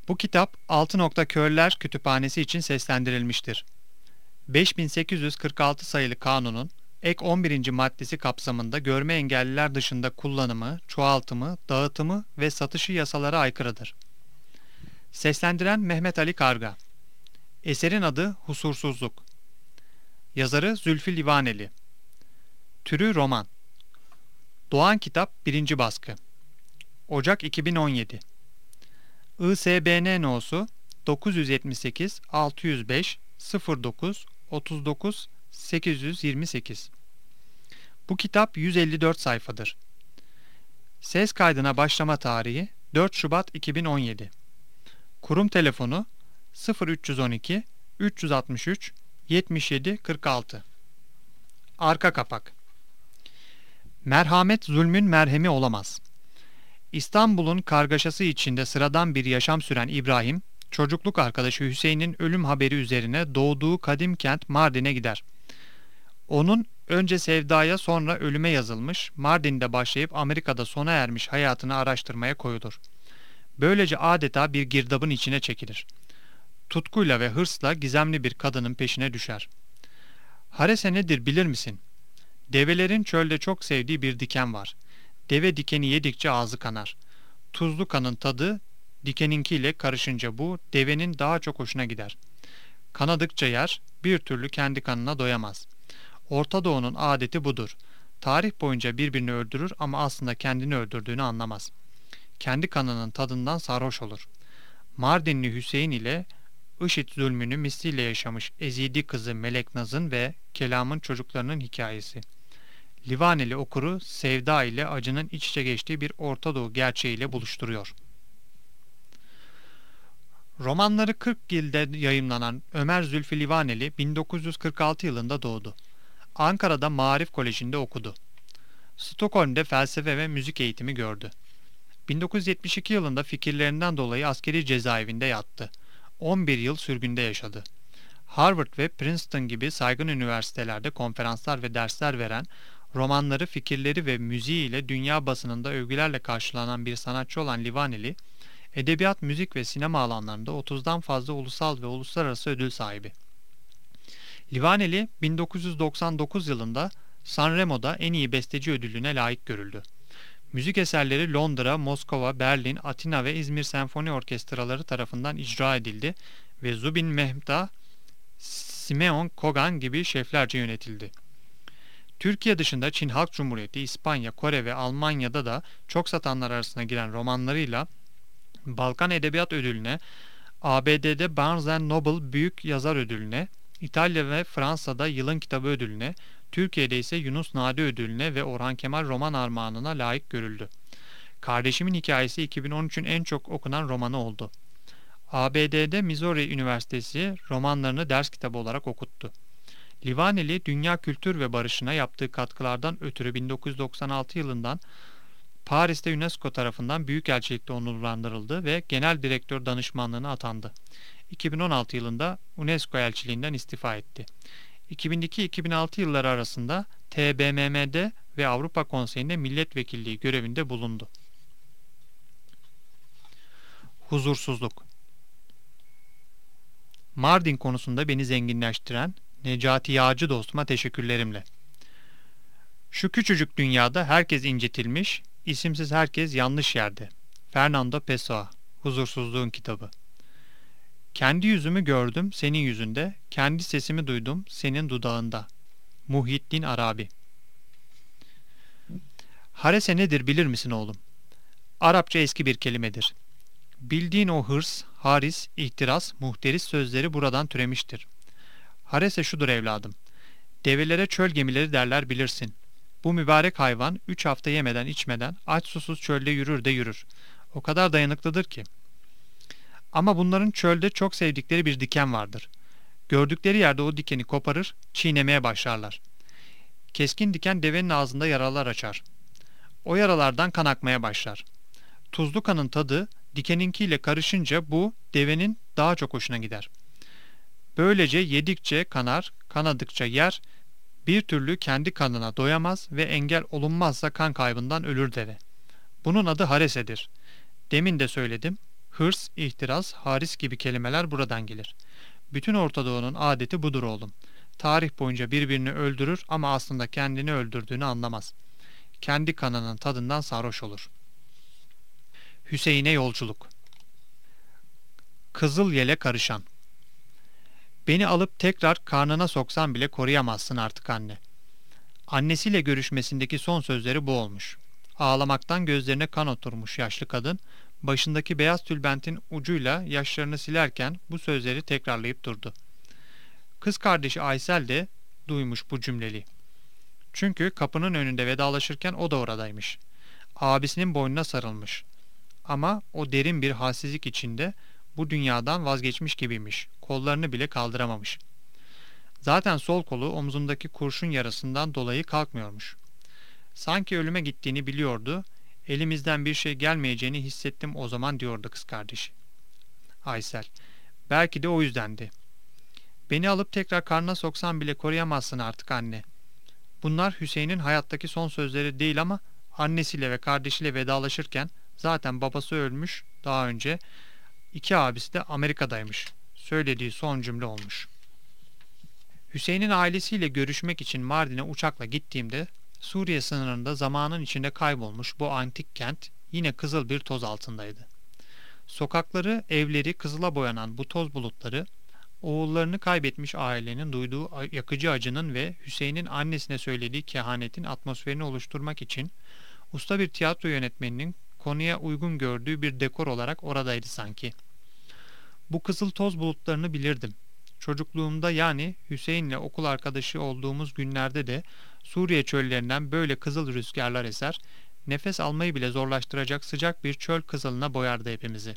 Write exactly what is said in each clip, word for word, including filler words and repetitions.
Bu kitap Altınok'ta Körler Kütüphanesi için seslendirilmiştir. beş bin sekiz yüz kırk altı sayılı kanunun ek on birinci maddesi kapsamında görme engelliler dışında kullanımı, çoğaltımı, dağıtımı ve satışı yasalara aykırıdır. Seslendiren Mehmet Ali Karga. Eserin adı Husursuzluk. Yazarı Zülfü Livaneli. Türü roman. Doğan Kitap birinci baskı. Ocak iki bin on yedi. I S B N no'su dokuz yüz yetmiş sekiz altı yüz beş sıfır dokuz otuz dokuz sekiz yüz yirmi sekiz. Bu kitap yüz elli dört sayfadır. Ses kaydına başlama tarihi dört Şubat iki bin on yedi. Kurum telefonu sıfır üç yüz on iki üç yüz altmış üç yetmiş yedi kırk altı. Arka kapak. Merhamet zulmün merhemi olamaz. İstanbul'un kargaşası içinde sıradan bir yaşam süren İbrahim, çocukluk arkadaşı Hüseyin'in ölüm haberi üzerine doğduğu kadim kent Mardin'e gider. Onun önce sevdaya sonra ölüme yazılmış, Mardin'de başlayıp Amerika'da sona ermiş hayatını araştırmaya koyulur. Böylece adeta bir girdabın içine çekilir. Tutkuyla ve hırsla gizemli bir kadının peşine düşer. Harese nedir bilir misin? Develerin çölde çok sevdiği bir diken var. Deve dikeni yedikçe ağzı kanar. Tuzlu kanın tadı dikeninkiyle karışınca bu devenin daha çok hoşuna gider. Kanadıkça yer, bir türlü kendi kanına doyamaz. Orta Doğu'nun adeti budur. Tarih boyunca birbirini öldürür ama aslında kendini öldürdüğünü anlamaz. Kendi kanının tadından sarhoş olur. Mardinli Hüseyin ile IŞİD zulmünü misliyle yaşamış Ezidi kızı Melek Naz'ın ve Kelam'ın çocuklarının hikayesi. Livaneli okuru sevda ile acının iç içe geçtiği bir Orta Doğu gerçeğiyle buluşturuyor. Romanları kırk yılda yayımlanan Ömer Zülfü Livaneli bin dokuz yüz kırk altı yılında doğdu. Ankara'da Maarif Koleji'nde okudu. Stockholm'de felsefe ve müzik eğitimi gördü. bin dokuz yüz yetmiş iki yılında fikirlerinden dolayı askeri cezaevinde yattı. on bir yıl sürgünde yaşadı. Harvard ve Princeton gibi saygın üniversitelerde konferanslar ve dersler veren, romanları, fikirleri ve müziği ile dünya basınında övgülerle karşılanan bir sanatçı olan Livaneli, edebiyat, müzik ve sinema alanlarında otuzdan fazla ulusal ve uluslararası ödül sahibi. Livaneli, bin dokuz yüz doksan dokuz yılında Sanremo'da en iyi besteci ödülüne layık görüldü. Müzik eserleri Londra, Moskova, Berlin, Atina ve İzmir Senfoni Orkestraları tarafından icra edildi ve Zubin Mehta, Simeon Kogan gibi şeflerce yönetildi. Türkiye dışında Çin Halk Cumhuriyeti, İspanya, Kore ve Almanya'da da çok satanlar arasına giren romanlarıyla Balkan Edebiyat Ödülü'ne, A B D'de Barnes and Noble Büyük Yazar Ödülü'ne, İtalya ve Fransa'da Yılın Kitabı Ödülü'ne, Türkiye'de ise Yunus Nadi Ödülü'ne ve Orhan Kemal Roman Armağanı'na layık görüldü. Kardeşimin Hikayesi iki bin on üçün en çok okunan romanı oldu. A B D'de Missouri Üniversitesi romanlarını ders kitabı olarak okuttu. Livaneli, dünya kültür ve barışına yaptığı katkılardan ötürü bin dokuz yüz doksan altı yılından Paris'te UNESCO tarafından Büyükelçilikte onurlandırıldı ve Genel Direktör Danışmanlığına atandı. iki bin on altı yılında UNESCO elçiliğinden istifa etti. iki bin iki iki bin altı yılları arasında T B M M'de ve Avrupa Konseyi'nde milletvekilliği görevinde bulundu. Huzursuzluk. Mardin konusunda beni zenginleştiren Necati Yağcı dostuma teşekkürlerimle. Şu küçücük dünyada herkes incitilmiş, isimsiz herkes yanlış yerde. Fernando Pessoa, Huzursuzluğun kitabı. Kendi yüzümü gördüm senin yüzünde, kendi sesimi duydum senin dudağında. Muhyiddin Arabi. Harese nedir bilir misin oğlum? Arapça eski bir kelimedir. Bildiğin o hırs, haris, ihtiras, muhteris sözleri buradan türemiştir. Harese şudur evladım. Develere çöl gemileri derler bilirsin. Bu mübarek hayvan üç hafta yemeden içmeden aç susuz çölde yürür de yürür. O kadar dayanıklıdır ki. Ama bunların çölde çok sevdikleri bir diken vardır. Gördükleri yerde o dikeni koparır, çiğnemeye başlarlar. Keskin diken devenin ağzında yaralar açar. O yaralardan kan akmaya başlar. Tuzlu kanın tadı dikeninkiyle karışınca bu devenin daha çok hoşuna gider. Böylece yedikçe kanar, kanadıkça yer, bir türlü kendi kanına doyamaz ve engel olunmazsa kan kaybından ölür deve. Bunun adı haresedir. Demin de söyledim, Hırs, ihtiras, haris gibi kelimeler buradan gelir. Bütün Orta Doğu'nun adeti budur oğlum. Tarih boyunca birbirini öldürür ama aslında kendini öldürdüğünü anlamaz. Kendi kanının tadından sarhoş olur. Hüseyin'e yolculuk. Kızıl yele karışan. Beni alıp tekrar karnına soksan bile koruyamazsın artık anne. Annesiyle görüşmesindeki son sözleri bu olmuş. Ağlamaktan gözlerine kan oturmuş yaşlı kadın, başındaki beyaz tülbentin ucuyla yaşlarını silerken bu sözleri tekrarlayıp durdu. Kız kardeşi Aysel de duymuş bu cümleli. Çünkü kapının önünde vedalaşırken o da oradaymış. Abisinin boynuna sarılmış. Ama o derin bir halsizlik içinde bu dünyadan vazgeçmiş gibiymiş. Kollarını bile kaldıramamış. Zaten sol kolu omzundaki kurşun yarasından dolayı kalkmıyormuş. Sanki ölüme gittiğini biliyordu. Elimizden bir şey gelmeyeceğini hissettim o zaman diyordu kız kardeşi. Aysel. Belki de o yüzdendi. Beni alıp tekrar karnına soksan bile koruyamazsın artık anne. Bunlar Hüseyin'in hayattaki son sözleri değil ama annesiyle ve kardeşiyle vedalaşırken zaten babası ölmüş daha önce. İki abisi de Amerika'daymış. Söylediği son cümle olmuş. Hüseyin'in ailesiyle görüşmek için Mardin'e uçakla gittiğimde Suriye sınırında zamanın içinde kaybolmuş bu antik kent yine kızıl bir toz altındaydı. Sokakları, evleri kızıla boyanan bu toz bulutları, oğullarını kaybetmiş ailenin duyduğu yakıcı acının ve Hüseyin'in annesine söylediği kehanetin atmosferini oluşturmak için usta bir tiyatro yönetmeninin konuya uygun gördüğü bir dekor olarak oradaydı sanki. Bu kızıl toz bulutlarını bilirdim. Çocukluğumda yani Hüseyin'le okul arkadaşı olduğumuz günlerde de Suriye çöllerinden böyle kızıl rüzgarlar eser, nefes almayı bile zorlaştıracak sıcak bir çöl kızılına boyardı hepimizi.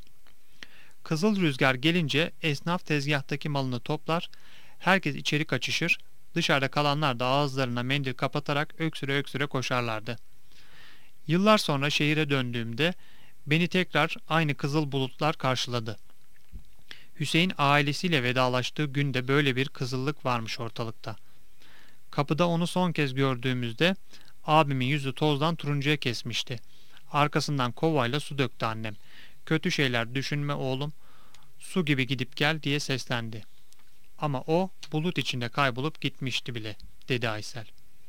Kızıl rüzgar gelince esnaf tezgahtaki malını toplar, herkes içeri kaçışır, dışarıda kalanlar da ağızlarına mendil kapatarak öksüre öksüre koşarlardı. Yıllar sonra şehire döndüğümde beni tekrar aynı kızıl bulutlar karşıladı. Hüseyin ailesiyle vedalaştığı günde böyle bir kızıllık varmış ortalıkta. Kapıda onu son kez gördüğümüzde abimin yüzü tozdan turuncuya kesmişti. Arkasından kovayla su döktü annem. Kötü şeyler düşünme oğlum, su gibi gidip gel diye seslendi. Ama o bulut içinde kaybolup gitmişti bile, dedi Aysel.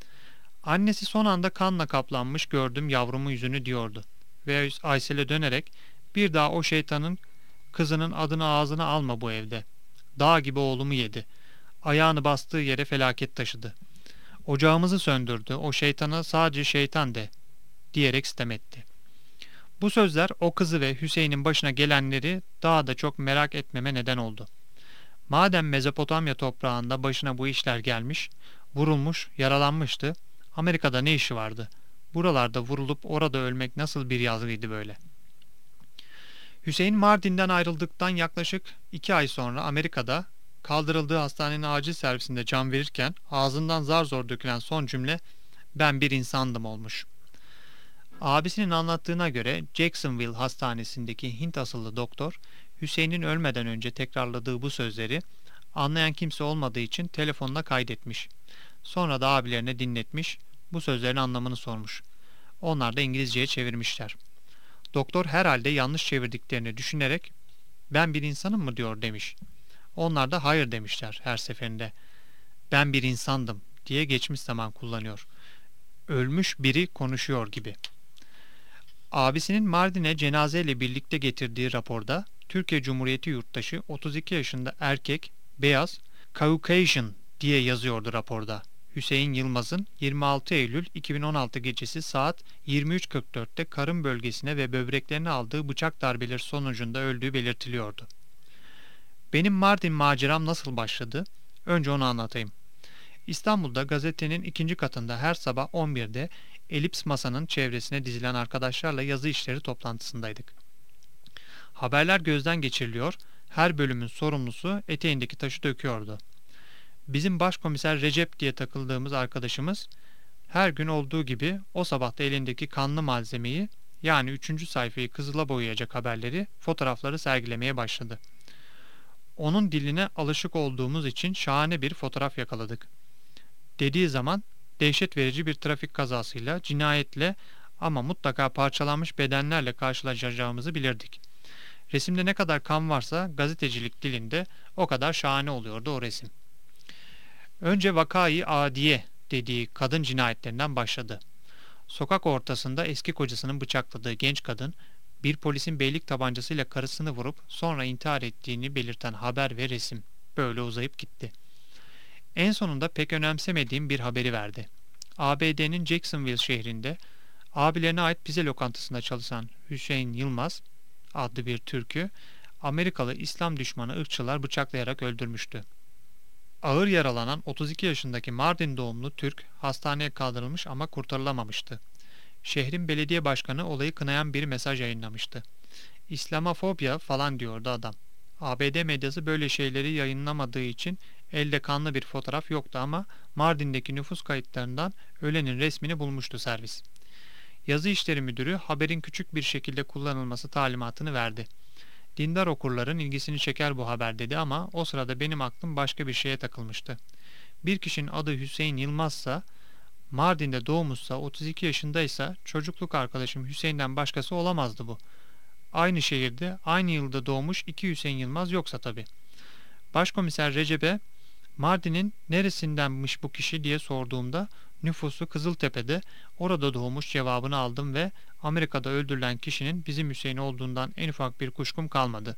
Annesi son anda kanla kaplanmış gördüm yavrumun yüzünü diyordu. Ve Aysel'e dönerek bir daha o şeytanın kızının adını ağzına alma bu evde. Dağ gibi oğlumu yedi. Ayağını bastığı yere felaket taşıdı. Ocağımızı söndürdü. O şeytana sadece şeytan de, diyerek sitem etti. Bu sözler o kızı ve Hüseyin'in başına gelenleri daha da çok merak etmeme neden oldu. Madem Mezopotamya toprağında başına bu işler gelmiş, vurulmuş, yaralanmıştı, Amerika'da ne işi vardı? Buralarda vurulup orada ölmek nasıl bir yazgıydı böyle? Hüseyin Mardin'den ayrıldıktan yaklaşık iki ay sonra Amerika'da kaldırıldığı hastanenin acil servisinde can verirken ağzından zar zor dökülen son cümle "ben bir insandım" olmuş. Abisinin anlattığına göre Jacksonville Hastanesi'ndeki Hint asıllı doktor Hüseyin'in ölmeden önce tekrarladığı bu sözleri anlayan kimse olmadığı için telefonla kaydetmiş. Sonra da abilerine dinletmiş, bu sözlerin anlamını sormuş. Onlar da İngilizceye çevirmişler. Doktor herhalde yanlış çevirdiklerini düşünerek "ben bir insanım mı?" diyor demiş. Onlar da hayır demişler her seferinde. "Ben bir insandım" diye geçmiş zaman kullanıyor. Ölmüş biri konuşuyor gibi. Abisinin Mardin'e cenazeyle birlikte getirdiği raporda Türkiye Cumhuriyeti yurttaşı otuz iki yaşında erkek, beyaz, Caucasian diye yazıyordu raporda. Hüseyin Yılmaz'ın yirmi altı Eylül iki bin on altı gecesi saat yirmi üç kırk dörtte karın bölgesine ve böbreklerine aldığı bıçak darbeleri sonucunda öldüğü belirtiliyordu. Benim Mardin maceram nasıl başladı? Önce onu anlatayım. İstanbul'da gazetenin ikinci katında her sabah on birde elips masanın çevresine dizilen arkadaşlarla yazı işleri toplantısındaydık. Haberler gözden geçiriliyor, her bölümün sorumlusu eteğindeki taşı döküyordu. Bizim başkomiser Recep diye takıldığımız arkadaşımız her gün olduğu gibi o sabah da elindeki kanlı malzemeyi yani üçüncü sayfayı kızıla boyayacak haberleri, fotoğrafları sergilemeye başladı. Onun diline alışık olduğumuz için şahane bir fotoğraf yakaladık. Dediği zaman dehşet verici bir trafik kazasıyla, cinayetle ama mutlaka parçalanmış bedenlerle karşılaşacağımızı bilirdik. Resimde ne kadar kan varsa gazetecilik dilinde o kadar şahane oluyordu o resim. Önce vakayı adiye dediği kadın cinayetlerinden başladı. Sokak ortasında eski kocasının bıçakladığı genç kadın, bir polisin beylik tabancasıyla karısını vurup sonra intihar ettiğini belirten haber ve resim böyle uzayıp gitti. En sonunda pek önemsemediğim bir haberi verdi. A B D'nin Jacksonville şehrinde abilerine ait pizza lokantasında çalışan Hüseyin Yılmaz adlı bir Türk'ü Amerikalı İslam düşmanı ırkçılar bıçaklayarak öldürmüştü. Ağır yaralanan otuz iki yaşındaki Mardin doğumlu Türk hastaneye kaldırılmış ama kurtarılamamıştı. Şehrin belediye başkanı olayı kınayan bir mesaj yayınlamıştı. İslamofobya falan diyordu adam. A B D medyası böyle şeyleri yayınlamadığı için elde kanlı bir fotoğraf yoktu ama Mardin'deki nüfus kayıtlarından ölenin resmini bulmuştu servis. Yazı işleri müdürü haberin küçük bir şekilde kullanılması talimatını verdi. Dindar okurların ilgisini çeker bu haber dedi ama o sırada benim aklım başka bir şeye takılmıştı. Bir kişinin adı Hüseyin Yılmazsa, Mardin'de doğmuşsa, otuz iki yaşındaysa çocukluk arkadaşım Hüseyin'den başkası olamazdı bu. Aynı şehirde, aynı yılda doğmuş iki Hüseyin Yılmaz yoksa tabii. Başkomiser Recep'e Mardin'in neresindenmiş bu kişi diye sorduğumda nüfusu Kızıltepe'de, orada doğmuş cevabını aldım ve Amerika'da öldürülen kişinin bizim Hüseyin olduğundan en ufak bir kuşkum kalmadı.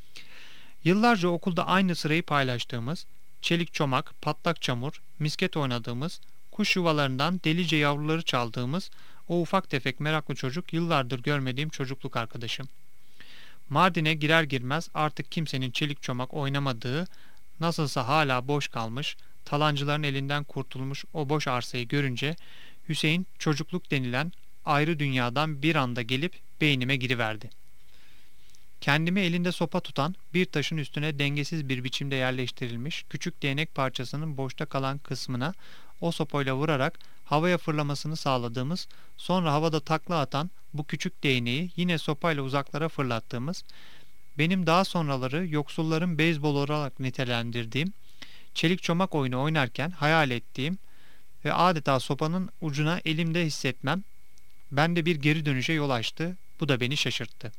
Yıllarca okulda aynı sırayı paylaştığımız, çelik çomak, patlak çamur, misket oynadığımız, kuş yuvalarından delice yavruları çaldığımız o ufak tefek meraklı çocuk yıllardır görmediğim çocukluk arkadaşım. Mardin'e girer girmez artık kimsenin çelik çomak oynamadığı, nasılsa hala boş kalmış, talancıların elinden kurtulmuş o boş arsayı görünce Hüseyin çocukluk denilen ayrı dünyadan bir anda gelip beynime giriverdi. Kendimi elinde sopa tutan bir taşın üstüne dengesiz bir biçimde yerleştirilmiş küçük değnek parçasının boşta kalan kısmına o sopayla vurarak havaya fırlamasını sağladığımız, sonra havada takla atan bu küçük değneği yine sopayla uzaklara fırlattığımız, benim daha sonraları yoksulların beyzbol olarak nitelendirdiğim, çelik çomak oyunu oynarken hayal ettiğim ve adeta sopanın ucuna elimde hissetmem, bende bir geri dönüşe yol açtı, bu da beni şaşırttı.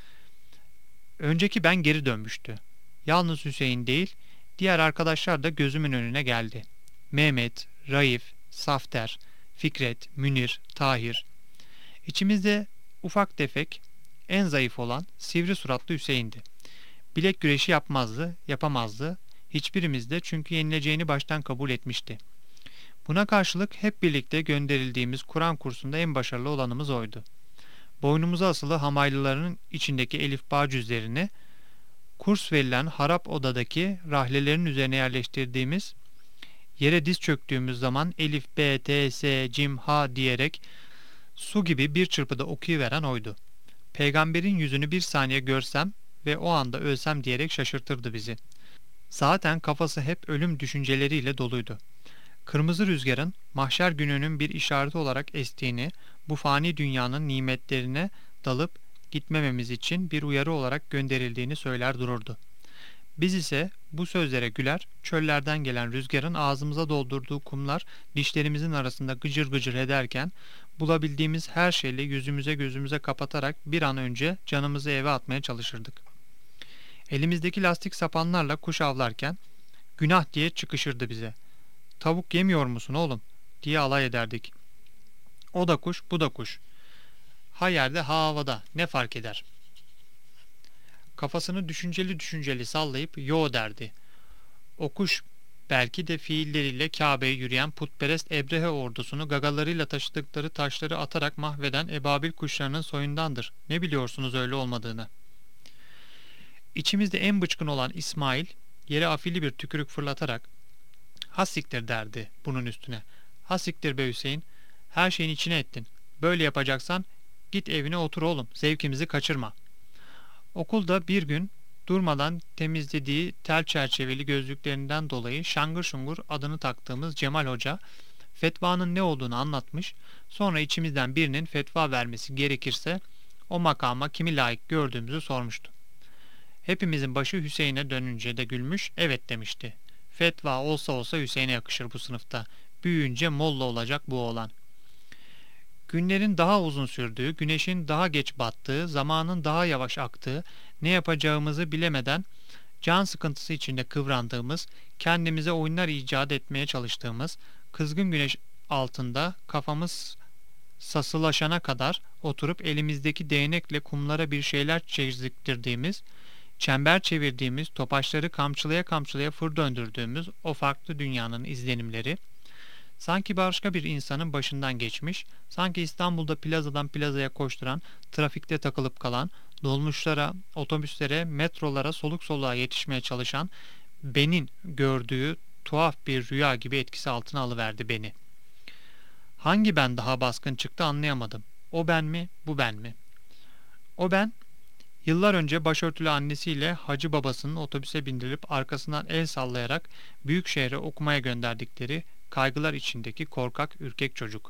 Önceki ben geri dönmüştü. Yalnız Hüseyin değil, diğer arkadaşlar da gözümün önüne geldi. Mehmet, Raif, Safter, Fikret, Münir, Tahir. İçimizde ufak tefek, en zayıf olan sivri suratlı Hüseyin'di. Bilek güreşi yapmazdı, yapamazdı. Hiçbirimiz de çünkü yenileceğini baştan kabul etmişti. Buna karşılık hep birlikte gönderildiğimiz Kur'an kursunda en başarılı olanımız oydu. Boynumuza asılı hamaylıların içindeki elifba cüzlerini, kurs verilen harap odadaki rahlelerin üzerine yerleştirdiğimiz, yere diz çöktüğümüz zaman elif, b, t, s, cim, ha diyerek su gibi bir çırpıda okuyuveren oydu. Peygamberin yüzünü bir saniye görsem ve o anda ölsem diyerek şaşırtırdı bizi. Zaten kafası hep ölüm düşünceleriyle doluydu. Kırmızı rüzgarın mahşer gününün bir işareti olarak estiğini, bu fani dünyanın nimetlerine dalıp gitmememiz için bir uyarı olarak gönderildiğini söyler dururdu. Biz ise bu sözlere güler, çöllerden gelen rüzgarın ağzımıza doldurduğu kumlar dişlerimizin arasında gıcır gıcır ederken, bulabildiğimiz her şeyle yüzümüze gözümüze kapatarak bir an önce canımızı eve atmaya çalışırdık. Elimizdeki lastik sapanlarla kuş avlarken, günah diye çıkışırdı bize. "Tavuk yemiyor musun oğlum?" diye alay ederdik. O da kuş, bu da kuş. Ha yerde ha havada, ne fark eder? Kafasını düşünceli düşünceli sallayıp yo derdi. O kuş belki de fiilleriyle Kabe'ye yürüyen putperest Ebrehe ordusunu gagalarıyla taşıdıkları taşları atarak mahveden ebabil kuşlarının soyundandır. Ne biliyorsunuz öyle olmadığını? İçimizde en bıçkın olan İsmail yere afili bir tükürük fırlatarak "Ha siktir" derdi bunun üstüne. "Ha siktir be Hüseyin, her şeyin içine ettin. Böyle yapacaksan git evine otur oğlum, zevkimizi kaçırma." Okulda bir gün durmadan temizlediği tel çerçeveli gözlüklerinden dolayı şangır şungur adını taktığımız Cemal Hoca fetvanın ne olduğunu anlatmış, sonra içimizden birinin fetva vermesi gerekirse o makama kimi layık gördüğümüzü sormuştu. Hepimizin başı Hüseyin'e dönünce de gülmüş, evet demişti. Fetva olsa olsa Hüseyin'e yakışır bu sınıfta. Büyüyünce molla olacak bu oğlan. Günlerin daha uzun sürdüğü, güneşin daha geç battığı, zamanın daha yavaş aktığı, Ne yapacağımızı bilemeden can sıkıntısı içinde kıvrandığımız, kendimize oyunlar icat etmeye çalıştığımız, kızgın güneş altında kafamız sasılaşana kadar oturup elimizdeki değnekle kumlara bir şeyler çizdirdiğimiz, çember çevirdiğimiz, topaçları kamçılaya kamçılaya fır döndürdüğümüz o farklı dünyanın izlenimleri, sanki başka bir insanın başından geçmiş, sanki İstanbul'da plazadan plazaya koşturan, trafikte takılıp kalan, dolmuşlara, otobüslere, metrolara soluk soluğa yetişmeye çalışan benin gördüğü tuhaf bir rüya gibi etkisi altına alıverdi beni. Hangi ben daha baskın çıktı anlayamadım. O ben mi, bu ben mi? O ben, yıllar önce başörtülü annesiyle hacı babasının otobüse bindirilip arkasından el sallayarak büyük şehre okumaya gönderdikleri kaygılar içindeki korkak, ürkek çocuk.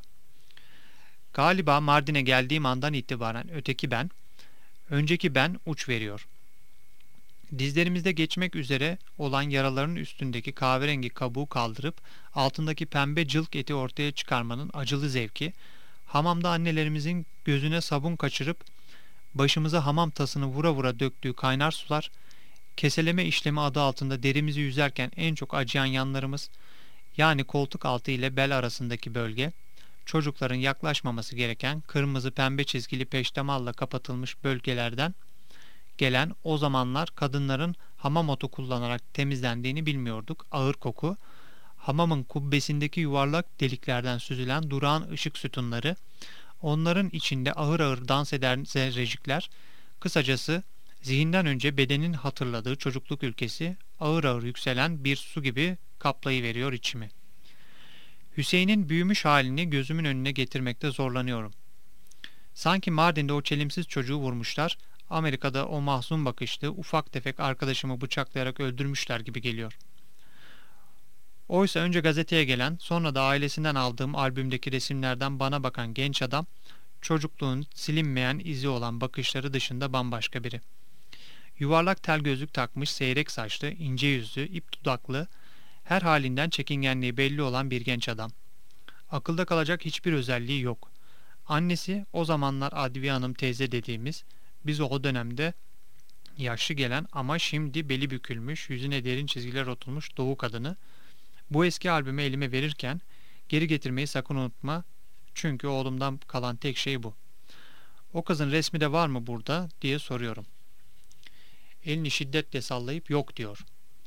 Galiba Mardin'e geldiğim andan itibaren öteki ben, önceki ben uç veriyor. Dizlerimizde geçmek üzere olan yaraların üstündeki kahverengi kabuğu kaldırıp altındaki pembe cılk eti ortaya çıkarmanın acılı zevki, hamamda annelerimizin gözüne sabun kaçırıp başımıza hamam tasını vura vura döktüğü kaynar sular, keseleme işlemi adı altında derimizi yüzerken en çok acıyan yanlarımız, yani koltuk altı ile bel arasındaki bölge, çocukların yaklaşmaması gereken kırmızı pembe çizgili peştemalla kapatılmış bölgelerden gelen, o zamanlar kadınların hamam otu kullanarak temizlendiğini bilmiyorduk, ağır koku, hamamın kubbesindeki yuvarlak deliklerden süzülen durağan ışık sütunları, onların içinde ağır ağır dans eden zerrecikler, kısacası zihinden önce bedenin hatırladığı çocukluk ülkesi ağır ağır yükselen bir su gibi kaplayıveriyor içimi. Hüseyin'in büyümüş halini gözümün önüne getirmekte zorlanıyorum. Sanki Mardin'de o çelimsiz çocuğu vurmuşlar, Amerika'da o mahzun bakışlı ufak tefek arkadaşımı bıçaklayarak öldürmüşler gibi geliyor. Oysa önce gazeteye gelen, sonra da ailesinden aldığım albümdeki resimlerden bana bakan genç adam, çocukluğun silinmeyen izi olan bakışları dışında bambaşka biri. Yuvarlak tel gözlük takmış, seyrek saçlı, ince yüzlü, ip dudaklı, her halinden çekingenliği belli olan bir genç adam. Akılda kalacak hiçbir özelliği yok. Annesi, o zamanlar Adviye Hanım teyze dediğimiz, biz o dönemde yaşlı gelen ama şimdi beli bükülmüş, yüzüne derin çizgiler oturmuş doğu kadını, bu eski albümü elime verirken, geri getirmeyi sakın unutma, çünkü oğlumdan kalan tek şey bu. O kızın resmi de var mı burada diye soruyorum. Elini şiddetle sallayıp yok diyor.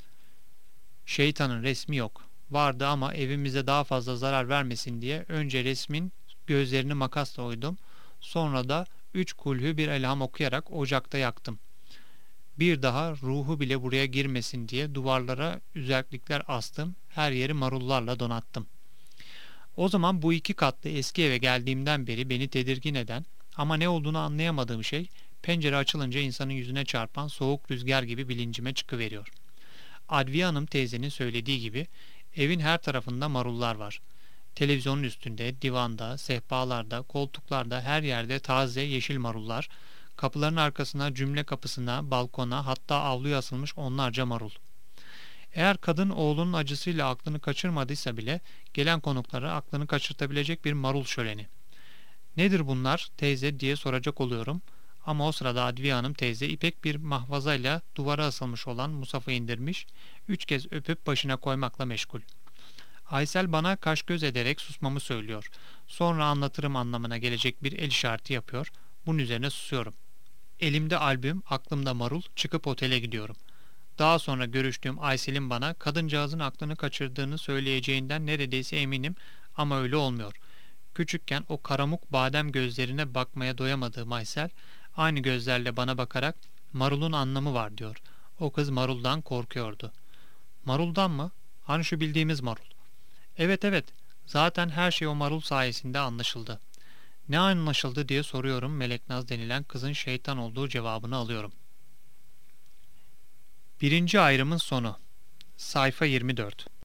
Şeytanın resmi yok. Vardı ama evimize daha fazla zarar vermesin diye önce resmin gözlerini makasla oydum. Sonra da üç kulhü bir elham okuyarak ocakta yaktım. Bir daha ruhu bile buraya girmesin diye duvarlara üzerlikler astım. Her yeri marullarla donattım. O zaman bu iki katlı eski eve geldiğimden beri beni tedirgin eden ama ne olduğunu anlayamadığım şey, pencere açılınca insanın yüzüne çarpan soğuk rüzgar gibi bilincime çıkıveriyor. Adviye Hanım teyzenin söylediği gibi evin her tarafında marullar var. Televizyonun üstünde, divanda, sehpalarda, koltuklarda her yerde taze yeşil marullar, kapıların arkasına, cümle kapısına, balkona, hatta avluya asılmış onlarca marul. Eğer kadın oğlunun acısıyla aklını kaçırmadıysa bile gelen konuklara aklını kaçırtabilecek bir marul şöleni. Nedir bunlar teyze diye soracak oluyorum. Ama o sırada Adviye Hanım teyze ipek bir mahvazayla duvara asılmış olan musafı indirmiş, üç kez öpüp başına koymakla meşgul. Aysel bana kaş göz ederek susmamı söylüyor. Sonra anlatırım anlamına gelecek bir el işareti yapıyor. Bunun üzerine susuyorum. Elimde albüm, aklımda marul, çıkıp otele gidiyorum. Daha sonra görüştüğüm Aysel'in bana kadıncağızın aklını kaçırdığını söyleyeceğinden neredeyse eminim ama öyle olmuyor. Küçükken o karamuk badem gözlerine bakmaya doyamadığım Aysel, aynı gözlerle bana bakarak marulun anlamı var diyor. O kız maruldan korkuyordu. Maruldan mı? Hani şu bildiğimiz marul. Evet evet, zaten her şey o marul sayesinde anlaşıldı. Ne anlaşıldı diye soruyorum, Meleknaz denilen kızın şeytan olduğu cevabını alıyorum. Birinci ayrımın sonu. Sayfa yirmi dört.